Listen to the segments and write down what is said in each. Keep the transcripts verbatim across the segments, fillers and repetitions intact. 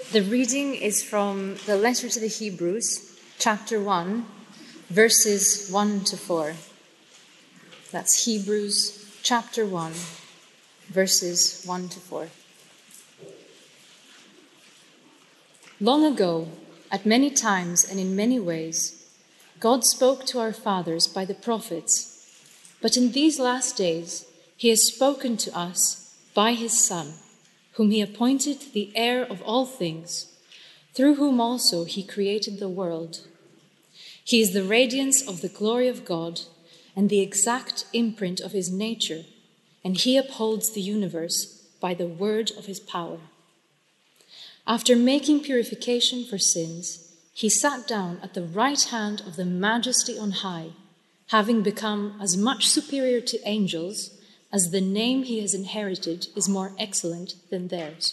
The reading is from the letter to the Hebrews, chapter one, verses one to four. That's Hebrews chapter one, verses one to four. Long ago, at many times and in many ways, God spoke to our fathers by the prophets, but in these last days he has spoken to us by his Son, whom he appointed the heir of all things, through whom also he created the world. He is the radiance of the glory of God and the exact imprint of his nature, and he upholds the universe by the word of his power. After making purification for sins, he sat down at the right hand of the Majesty on high, having become as much superior to angels as the name he has inherited is more excellent than theirs.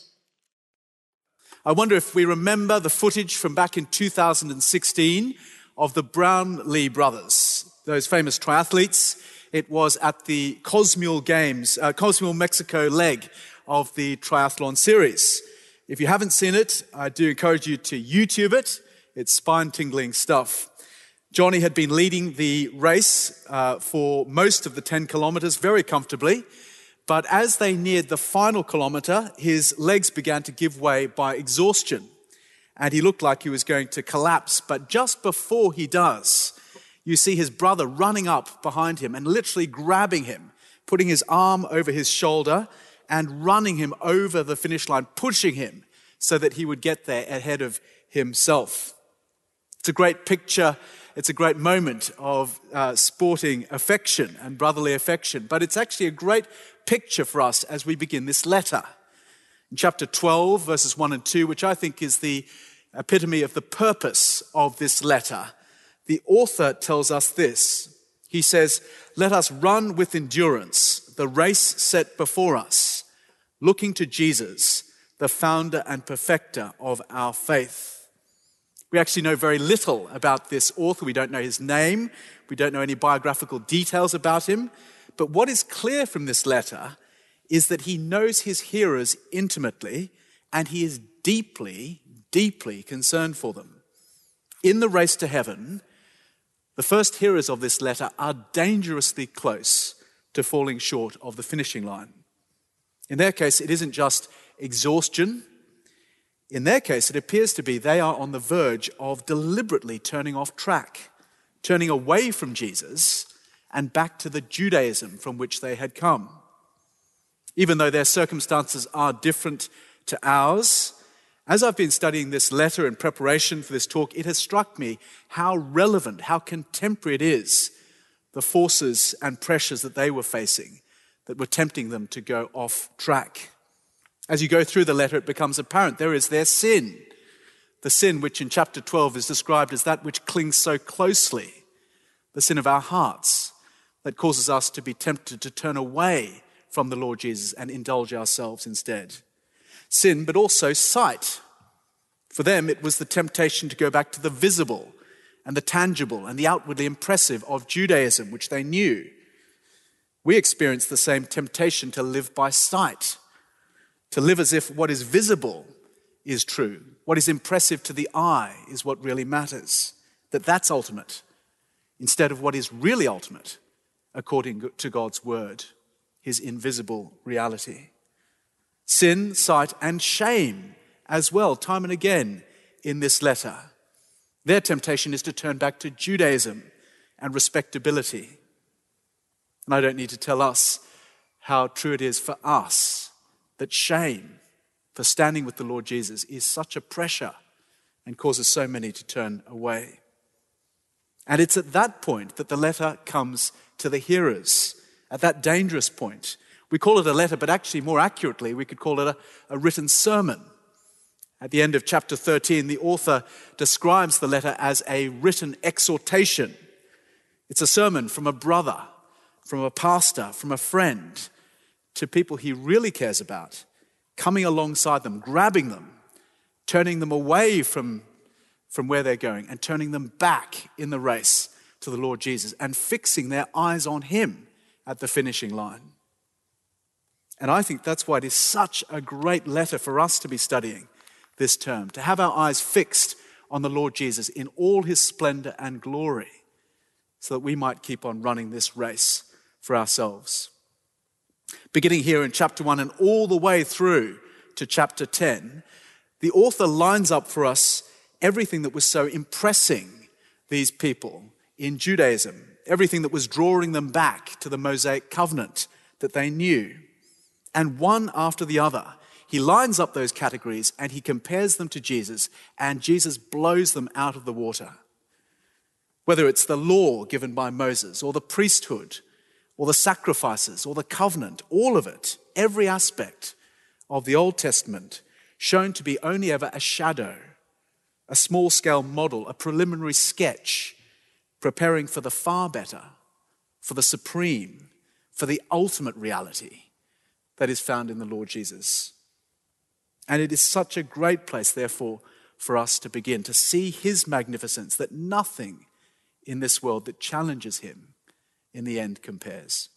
I wonder if we remember the footage from back in two thousand sixteen of the Brownlee brothers, those famous triathletes. It was at the Cozumel Games, uh, Cozumel, Mexico leg of the triathlon series. If you haven't seen it, I do encourage you to YouTube it. It's spine-tingling stuff. Johnny had been leading the race uh, for most of the ten kilometers very comfortably, but as they neared the final kilometer, his legs began to give way by exhaustion, and he looked like he was going to collapse. But just before he does, you see his brother running up behind him and literally grabbing him, putting his arm over his shoulder and running him over the finish line, pushing him so that he would get there ahead of himself. It's a great picture. It's a great moment of uh, sporting affection and brotherly affection, but it's actually a great picture for us as we begin this letter. In chapter twelve, verses one and two, which I think is the epitome of the purpose of this letter, the author tells us this. He says, "Let us run with endurance the race set before us, looking to Jesus, the founder and perfecter of our faith." We actually know very little about this author. We don't know his name. We don't know any biographical details about him. But what is clear from this letter is that he knows his hearers intimately, and he is deeply, deeply concerned for them. In the race to heaven, the first hearers of this letter are dangerously close to falling short of the finishing line. In their case, it isn't just exhaustion. In their case, it appears to be they are on the verge of deliberately turning off track, turning away from Jesus and back to the Judaism from which they had come. Even though their circumstances are different to ours, as I've been studying this letter in preparation for this talk, it has struck me how relevant, how contemporary it is, the forces and pressures that they were facing that were tempting them to go off track. As you go through the letter, it becomes apparent there is their sin. The sin which in chapter twelve is described as that which clings so closely, the sin of our hearts that causes us to be tempted to turn away from the Lord Jesus and indulge ourselves instead. Sin, but also sight. For them, it was the temptation to go back to the visible and the tangible and the outwardly impressive of Judaism, which they knew. We experience the same temptation to live by sight, to live as if what is visible is true, what is impressive to the eye is what really matters, that that's ultimate, instead of what is really ultimate, according to God's word, his invisible reality. Sin, sight, and shame as well, time and again in this letter. Their temptation is to turn back to Judaism and respectability. And I don't need to tell us how true it is for us that shame for standing with the Lord Jesus is such a pressure and causes so many to turn away. And it's at that point that the letter comes to the hearers, at that dangerous point. We call it a letter, but actually more accurately, we could call it a, a written sermon. At the end of chapter thirteen, the author describes the letter as a written exhortation. It's a sermon from a brother, from a pastor, from a friend, to people he really cares about, coming alongside them, grabbing them, turning them away from, from where they're going and turning them back in the race to the Lord Jesus and fixing their eyes on him at the finishing line. And I think that's why it is such a great letter for us to be studying, this term, to have our eyes fixed on the Lord Jesus in all his splendor and glory, so that we might keep on running this race for ourselves. Beginning here in chapter one and all the way through to chapter ten, the author lines up for us everything that was so impressing these people in Judaism, everything that was drawing them back to the Mosaic covenant that they knew. And one after the other, he lines up those categories and he compares them to Jesus, and Jesus blows them out of the water. Whether it's the law given by Moses, or the priesthood, or the sacrifices, or the covenant, all of it, every aspect of the Old Testament shown to be only ever a shadow, a small-scale model, a preliminary sketch, preparing for the far better, for the supreme, for the ultimate reality that is found in the Lord Jesus. And it is such a great place, therefore, for us to begin, to see his magnificence, that nothing in this world that challenges him in the end compares.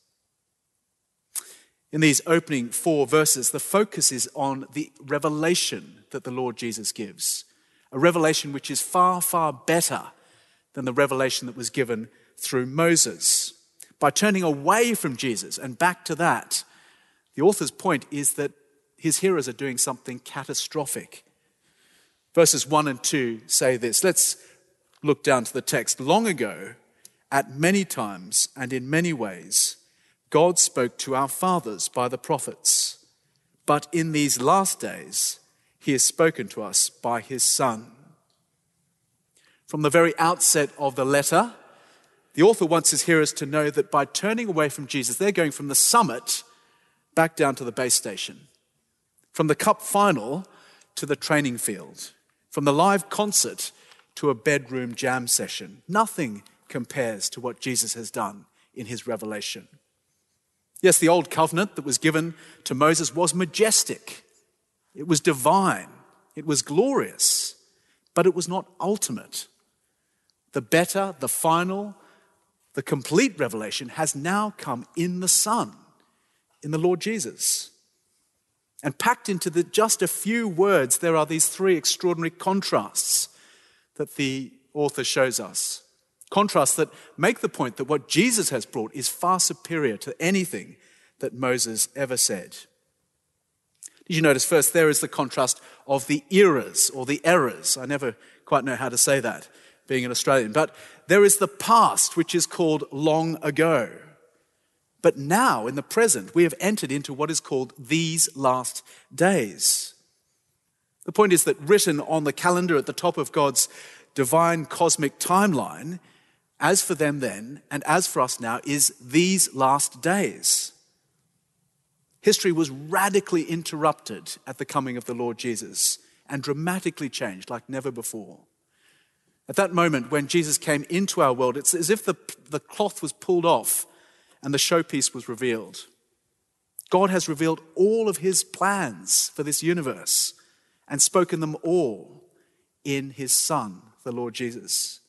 In these opening four verses, the focus is on the revelation that the Lord Jesus gives, a revelation which is far, far better than the revelation that was given through Moses. By turning away from Jesus and back to that, the author's point is that his hearers are doing something catastrophic. Verses one and two say this. Let's look down to the text. Long ago, at many times and in many ways, God spoke to our fathers by the prophets. But in these last days, he has spoken to us by his Son. From the very outset of the letter, the author wants his hearers to know that by turning away from Jesus, they're going from the summit back down to the base station. From the cup final to the training field. From the live concert to a bedroom jam session. Nothing compares to what Jesus has done in his revelation. Yes, the old covenant that was given to Moses was majestic. It was divine. It was glorious. But it was not ultimate. The better, the final, the complete revelation has now come in the Son, in the Lord Jesus. And packed into the, just a few words, there are these three extraordinary contrasts that the author shows us. Contrasts that make the point that what Jesus has brought is far superior to anything that Moses ever said. Did you notice first there is the contrast of the eras or the eras? I never quite know how to say that, being an Australian. But there is the past, which is called long ago. But now, in the present, we have entered into what is called these last days. The point is that written on the calendar at the top of God's divine cosmic timeline, as for them then and as for us now, is these last days. History was radically interrupted at the coming of the Lord Jesus and dramatically changed like never before. At that moment when Jesus came into our world, it's as if the, the cloth was pulled off and the showpiece was revealed. God has revealed all of his plans for this universe and spoken them all in his Son, the Lord Jesus.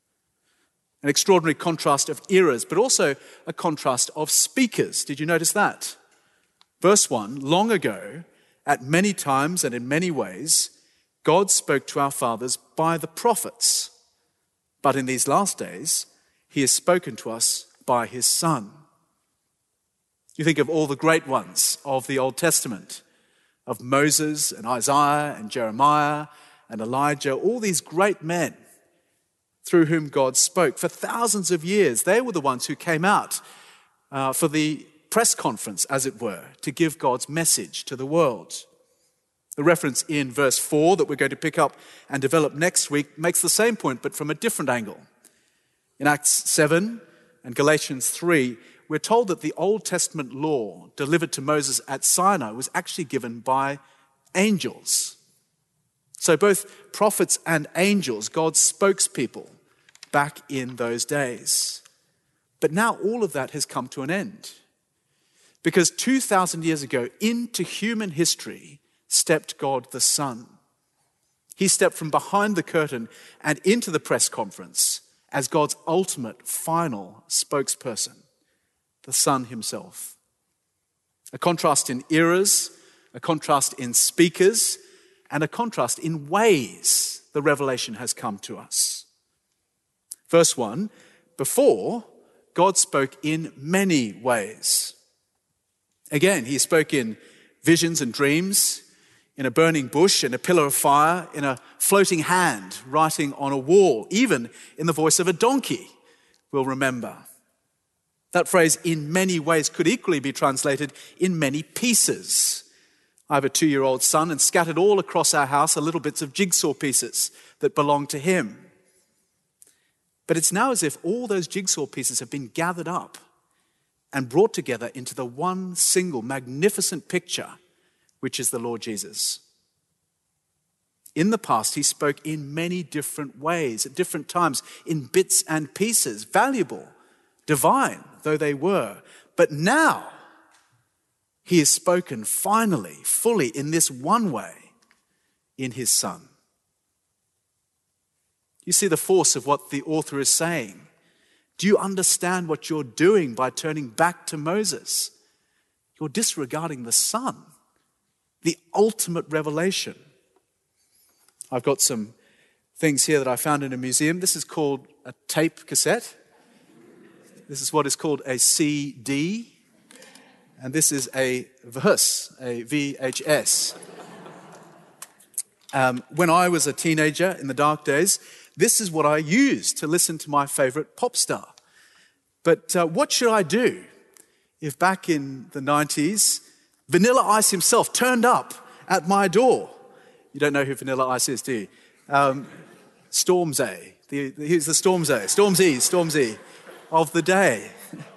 An extraordinary contrast of eras, but also a contrast of speakers. Did you notice that? Verse one, long ago, at many times and in many ways, God spoke to our fathers by the prophets. But in these last days, he has spoken to us by his Son. You think of all the great ones of the Old Testament, of Moses and Isaiah and Jeremiah and Elijah, all these great men through whom God spoke. For thousands of years, they were the ones who came out uh, for the press conference, as it were, to give God's message to the world. The reference in verse four that we're going to pick up and develop next week makes the same point, but from a different angle. In Acts seven and Galatians three, we're told that the Old Testament law delivered to Moses at Sinai was actually given by angels. So both prophets and angels, God's spokespeople, back in those days. But now all of that has come to an end. Because two thousand years ago, into human history stepped God the Son. He stepped from behind the curtain and into the press conference as God's ultimate, final spokesperson, the Son himself. A contrast in eras, a contrast in speakers, and a contrast in ways the revelation has come to us. Verse one, before, God spoke in many ways. Again, he spoke in visions and dreams, in a burning bush, in a pillar of fire, in a floating hand writing on a wall, even in the voice of a donkey, we'll remember. That phrase, in many ways, could equally be translated in many pieces. I have a two-year-old son, and scattered all across our house are little bits of jigsaw pieces that belong to him. But it's now as if all those jigsaw pieces have been gathered up and brought together into the one single magnificent picture, which is the Lord Jesus. In the past, he spoke in many different ways, at different times, in bits and pieces, valuable, divine though they were. But now, he has spoken finally, fully, in this one way, in his Son. You see the force of what the author is saying. Do you understand what you're doing by turning back to Moses? You're disregarding the Son, the ultimate revelation. I've got some things here that I found in a museum. This is called a tape cassette. This is what is called a C D. And this is a verse, a V H S. Um, when I was a teenager in the dark days, this is what I used to listen to my favorite pop star. But uh, what should I do if back in the nineties, Vanilla Ice himself turned up at my door? You don't know who Vanilla Ice is, do you? Um, Stormzy. The, the, he's the Stormzy. Stormzy, Stormzy of the day.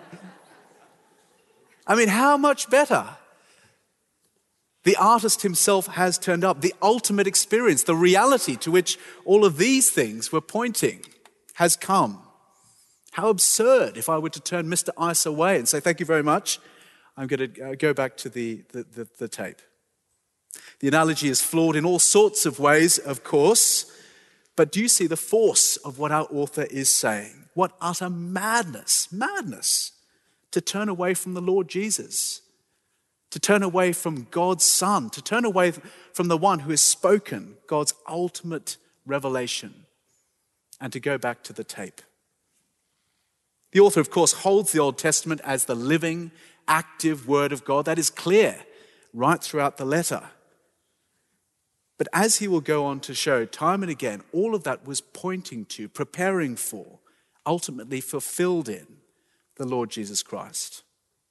I mean, how much better? The artist himself has turned up. The ultimate experience, the reality to which all of these things were pointing, has come. How absurd if I were to turn Mister Ice away and say, thank you very much. I'm going to go back to the, the, the, the tape. The analogy is flawed in all sorts of ways, of course. But do you see the force of what our author is saying? What utter madness, madness, to turn away from the Lord Jesus. To turn away from God's Son, to turn away from the one who has spoken God's ultimate revelation, and to go back to the tape. The author, of course, holds the Old Testament as the living, active Word of God. That is clear right throughout the letter. But as he will go on to show time and again, all of that was pointing to, preparing for, ultimately fulfilled in the Lord Jesus Christ.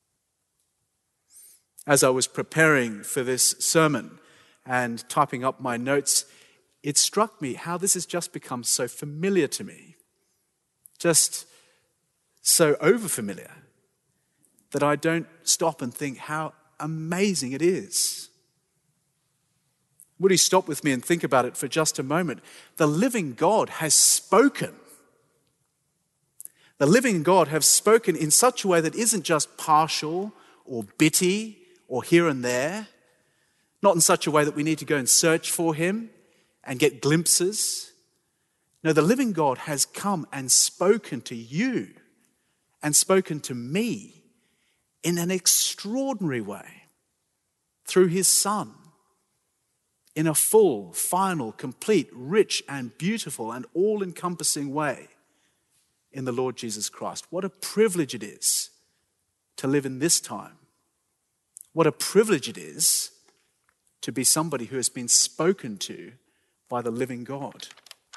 As I was preparing for this sermon and typing up my notes, it struck me how this has just become so familiar to me, just so overfamiliar, that I don't stop and think how amazing it is. Would you stop with me and think about it for just a moment? The living God has spoken. The living God has spoken in such a way that isn't just partial or bitty, or here and there, not in such a way that we need to go and search for him and get glimpses. No, the living God has come and spoken to you and spoken to me in an extraordinary way through his Son, in a full, final, complete, rich and beautiful and all-encompassing way in the Lord Jesus Christ. What a privilege it is to live in this time. What a privilege it is to be somebody who has been spoken to by the living God.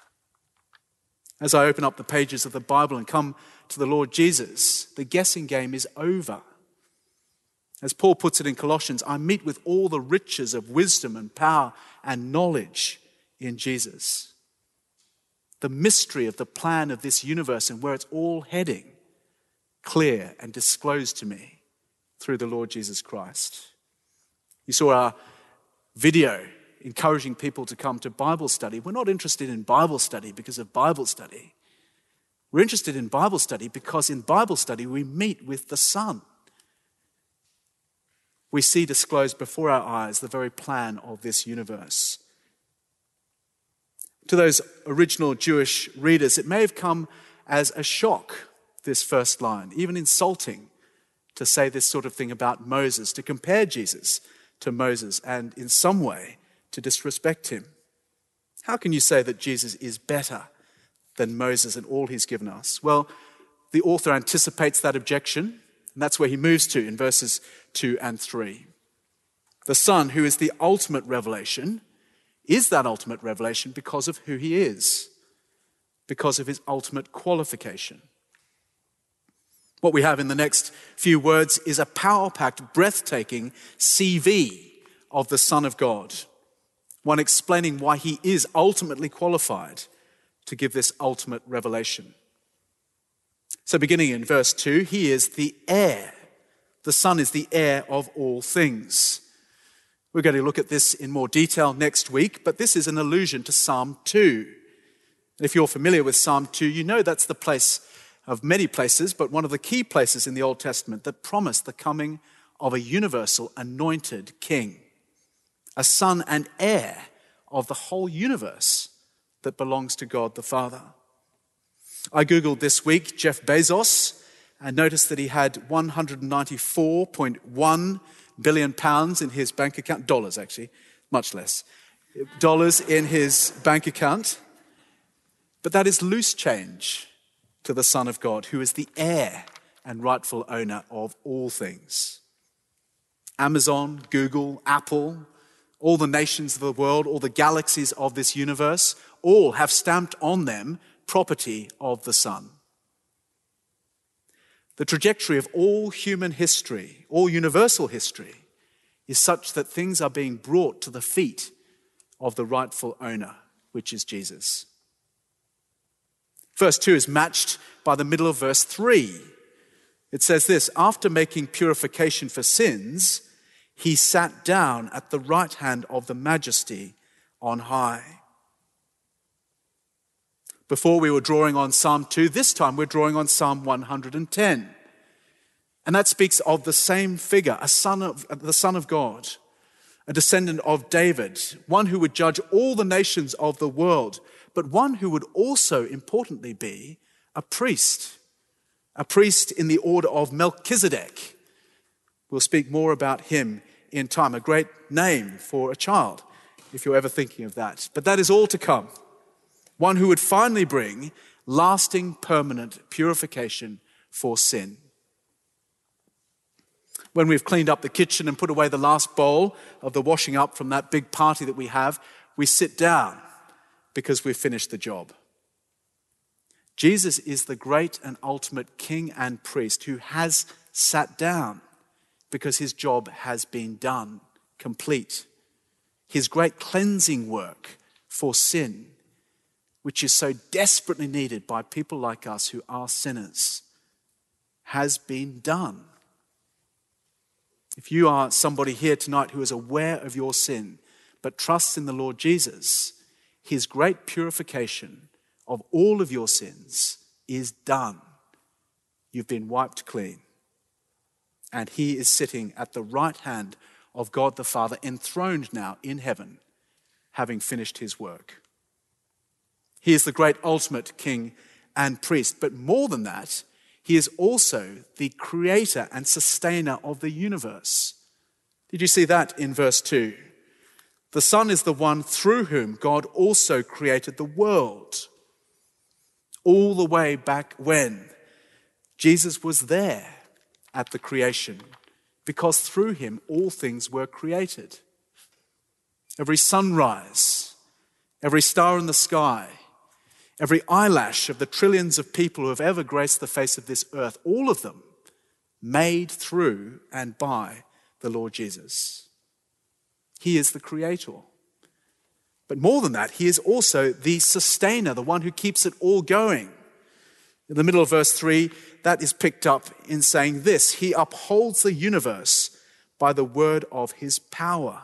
As I open up the pages of the Bible and come to the Lord Jesus, the guessing game is over. As Paul puts it in Colossians, I meet with all the riches of wisdom and power and knowledge in Jesus. The mystery of the plan of this universe and where it's all heading, clear and disclosed to me through the Lord Jesus Christ. You saw our video encouraging people to come to Bible study. We're not interested in Bible study because of Bible study. We're interested in Bible study because in Bible study we meet with the Son. We see disclosed before our eyes the very plan of this universe. To those original Jewish readers, it may have come as a shock, this first line, even insulting, to say this sort of thing about Moses, to compare Jesus to Moses, and in some way to disrespect him. How can you say that Jesus is better than Moses and all he's given us? Well, the author anticipates that objection, and that's where he moves to in verses two and three. The Son, who is the ultimate revelation, is that ultimate revelation because of who he is, because of his ultimate qualification. What we have in the next few words is a power-packed, breathtaking C V of the Son of God, one explaining why he is ultimately qualified to give this ultimate revelation. So beginning in verse two, he is the heir. The Son is the heir of all things. We're going to look at this in more detail next week, but this is an allusion to Psalm two. And if you're familiar with Psalm two, you know that's the place of many places, but one of the key places in the Old Testament that promise the coming of a universal anointed king, a son and heir of the whole universe that belongs to God the Father. I googled this week Jeff Bezos and noticed that he had one hundred ninety-four point one billion pounds in his bank account, dollars actually, much less, dollars in his bank account. But that is loose change to the Son of God, who is the heir and rightful owner of all things. Amazon, Google, Apple, all the nations of the world, all the galaxies of this universe, all have stamped on them property of the Son. The trajectory of all human history, all universal history, is such that things are being brought to the feet of the rightful owner, which is Jesus. Verse two is matched by the middle of verse three. It says this: after making purification for sins, he sat down at the right hand of the Majesty on high. Before we were drawing on Psalm two, this time we're drawing on Psalm one hundred ten. And that speaks of the same figure, a son of the Son of God, a descendant of David, one who would judge all the nations of the world, but one who would also, importantly, be a priest, a priest in the order of Melchizedek. We'll speak more about him in time, a great name for a child, if you're ever thinking of that. But that is all to come. One who would finally bring lasting, permanent purification for sin. When we've cleaned up the kitchen and put away the last bowl of the washing up from that big party that we have, we sit down because we've finished the job. Jesus is the great and ultimate King and priest who has sat down because his job has been done, complete. His great cleansing work for sin, which is so desperately needed by people like us who are sinners, has been done. If you are somebody here tonight who is aware of your sin, but trusts in the Lord Jesus, his great purification of all of your sins is done. You've been wiped clean. And he is sitting at the right hand of God the Father, enthroned now in heaven, having finished his work. He is the great ultimate King and priest. But more than that, he is also the creator and sustainer of the universe. Did you see that in verse two? The Son is the one through whom God also created the world. All the way back when Jesus was there at the creation, because through him all things were created. Every sunrise, every star in the sky, every eyelash of the trillions of people who have ever graced the face of this earth, all of them made through and by the Lord Jesus. He is the creator. But more than that, he is also the sustainer, the one who keeps it all going. In the middle of verse three, that is picked up in saying this: he upholds the universe by the word of his power.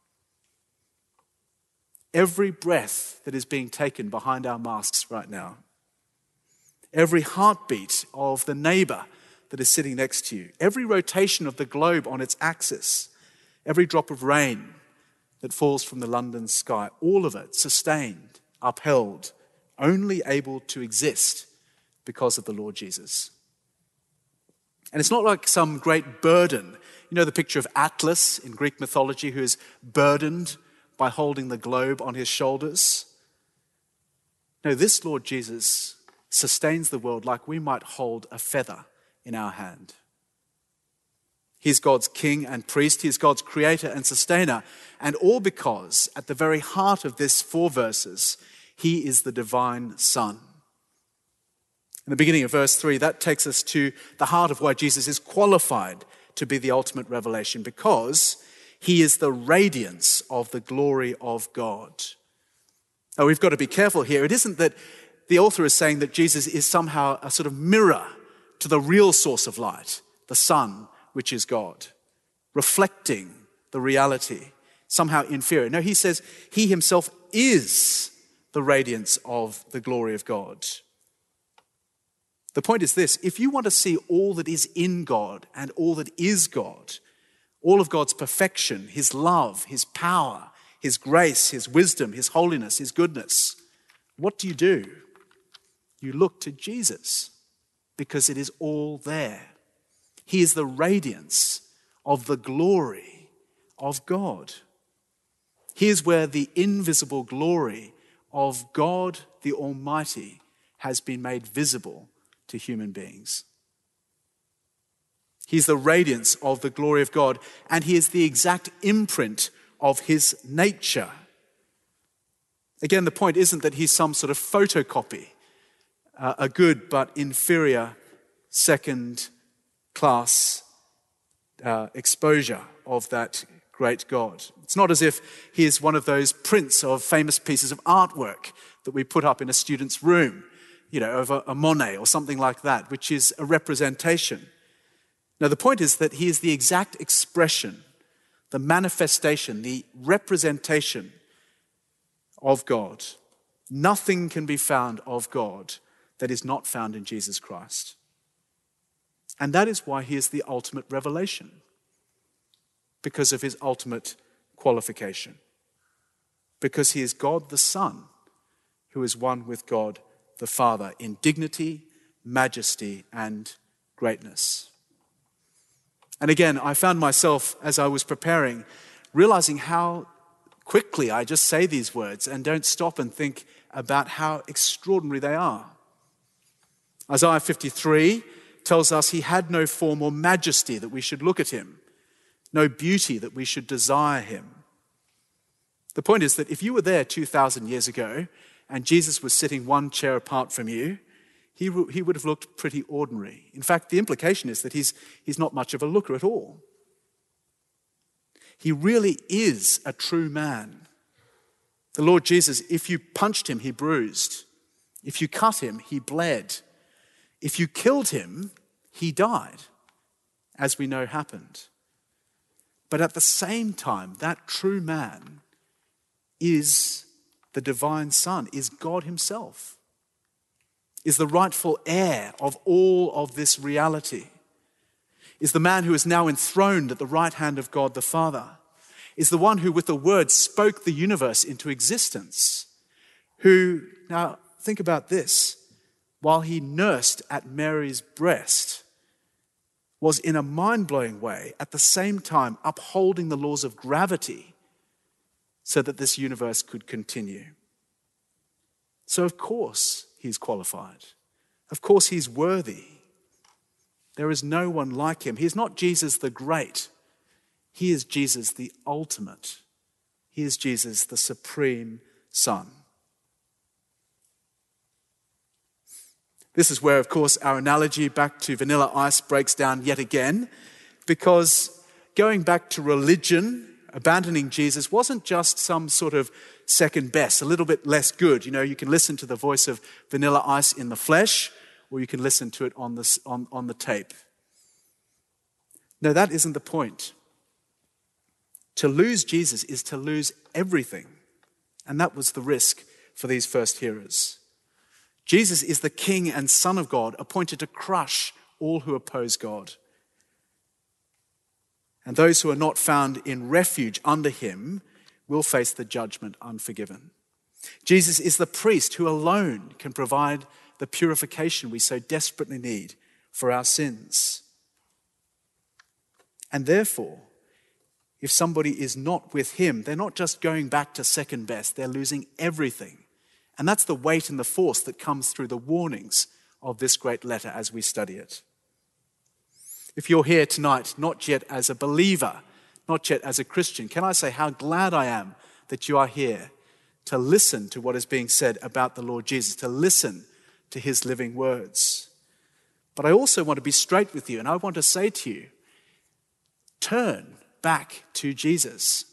Every breath that is being taken behind our masks right now, every heartbeat of the neighbor that is sitting next to you, every rotation of the globe on its axis, every drop of rain that falls from the London sky, all of it sustained, upheld, only able to exist because of the Lord Jesus. And it's not like some great burden. You know the picture of Atlas in Greek mythology, who is burdened by holding the globe on his shoulders. No, this Lord Jesus sustains the world like we might hold a feather in our hand. He's God's king and priest. He's God's creator and sustainer. And all because at the very heart of this four verses, he is the divine Son. In the beginning of verse three, that takes us to the heart of why Jesus is qualified to be the ultimate revelation, because he is the radiance of the glory of God. Now, we've got to be careful here. It isn't that the author is saying that Jesus is somehow a sort of mirror to the real source of light, the sun, which is God, reflecting the reality, somehow inferior. No, he says he himself is the radiance of the glory of God. The point is this: if you want to see all that is in God and all that is God, all of God's perfection, his love, his power, his grace, his wisdom, his holiness, his goodness, what do you do? You look to Jesus, because it is all there. He is the radiance of the glory of God. Here's where the invisible glory of God the Almighty has been made visible to human beings. He's the radiance of the glory of God, and he is the exact imprint of his nature. Again, the point isn't that he's some sort of photocopy, uh, a good but inferior second class uh, exposure of that great God. It's not as if he is one of those prints of famous pieces of artwork that we put up in a student's room, you know, of a, a Monet or something like that, which is a representation. Now, the point is that he is the exact expression, the manifestation, the representation of God. Nothing can be found of God that is not found in Jesus Christ. And that is why he is the ultimate revelation, because of his ultimate qualification. Because he is God the Son, who is one with God the Father in dignity, majesty, and greatness. And again, I found myself, as I was preparing, realizing how quickly I just say these words and don't stop and think about how extraordinary they are. Isaiah fifty-three tells us he had no form or majesty that we should look at him, no beauty that we should desire him. The point is that if you were there two thousand years ago and Jesus was sitting one chair apart from you, he, he would have looked pretty ordinary. In fact, the implication is that he's, he's not much of a looker at all. He really is a true man. The Lord Jesus, if you punched him, he bruised. If you cut him, he bled. If you killed him, he died, as we know happened. But at the same time, that true man is the divine Son, is God himself, is the rightful heir of all of this reality, is the man who is now enthroned at the right hand of God the Father, is the one who with the word spoke the universe into existence, who, now think about this, while he nursed at Mary's breast, was in a mind-blowing way at the same time upholding the laws of gravity so that this universe could continue. So of course he's qualified. Of course he's worthy. There is no one like him. He's not Jesus the great. He is Jesus the ultimate. He is Jesus the supreme Son. This is where, of course, our analogy back to Vanilla Ice breaks down yet again, because going back to religion, abandoning Jesus wasn't just some sort of second best, a little bit less good. You know, you can listen to the voice of Vanilla Ice in the flesh, or you can listen to it on the, on, on the tape. No, that isn't the point. To lose Jesus is to lose everything. And that was the risk for these first hearers. Jesus is the King and Son of God, appointed to crush all who oppose God. And those who are not found in refuge under him will face the judgment unforgiven. Jesus is the priest who alone can provide the purification we so desperately need for our sins. And therefore, if somebody is not with him, they're not just going back to second best, they're losing everything. And that's the weight and the force that comes through the warnings of this great letter as we study it. If you're here tonight, not yet as a believer, not yet as a Christian, can I say how glad I am that you are here to listen to what is being said about the Lord Jesus, to listen to his living words. But I also want to be straight with you, and I want to say to you, turn back to Jesus.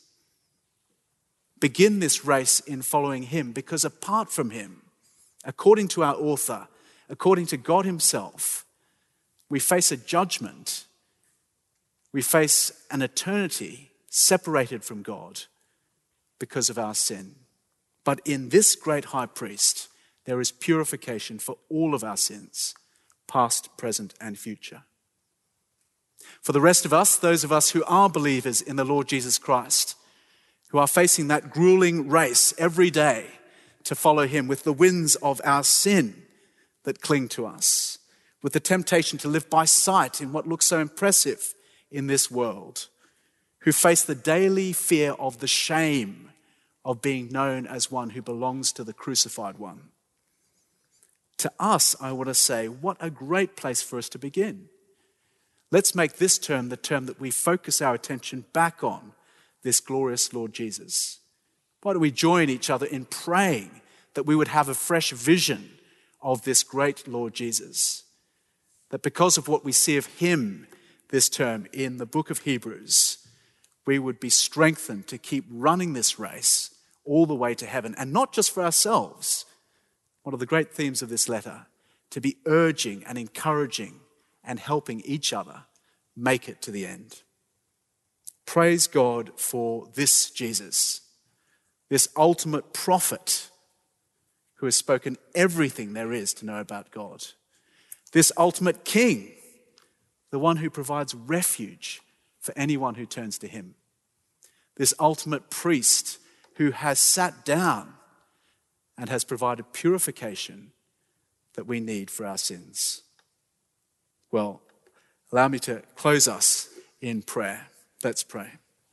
Begin this race in following him, because apart from him, according to our author, according to God himself, we face a judgment. We face an eternity separated from God because of our sin. But in this great high priest, there is purification for all of our sins, past, present, and future. For the rest of us, those of us who are believers in the Lord Jesus Christ, who are facing that grueling race every day to follow him with the winds of our sin that cling to us, with the temptation to live by sight in what looks so impressive in this world, who face the daily fear of the shame of being known as one who belongs to the crucified one. To us, I want to say, what a great place for us to begin. Let's make this term the term that we focus our attention back on, this glorious Lord Jesus. Why don't we join each other in praying that we would have a fresh vision of this great Lord Jesus? That because of what we see of him this term in the book of Hebrews, we would be strengthened to keep running this race all the way to heaven, and not just for ourselves. One of the great themes of this letter, to be urging and encouraging and helping each other make it to the end. Praise God for this Jesus, this ultimate prophet who has spoken everything there is to know about God. This ultimate king, the one who provides refuge for anyone who turns to him. This ultimate priest who has sat down and has provided purification that we need for our sins. Well, allow me to close us in prayer. Let's pray.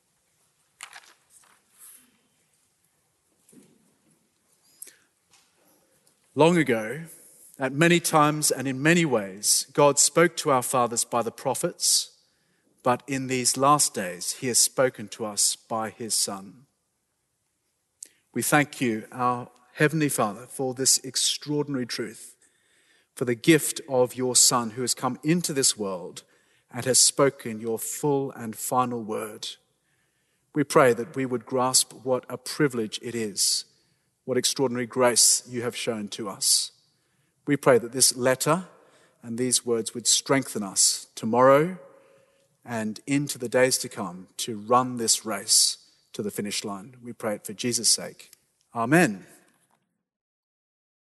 Long ago, at many times and in many ways, God spoke to our fathers by the prophets, but in these last days, he has spoken to us by his Son. We thank you, our Heavenly Father, for this extraordinary truth, for the gift of your Son who has come into this world and has spoken your full and final word. We pray that we would grasp what a privilege it is, what extraordinary grace you have shown to us. We pray that this letter and these words would strengthen us tomorrow and into the days to come to run this race to the finish line. We pray it for Jesus' sake. Amen.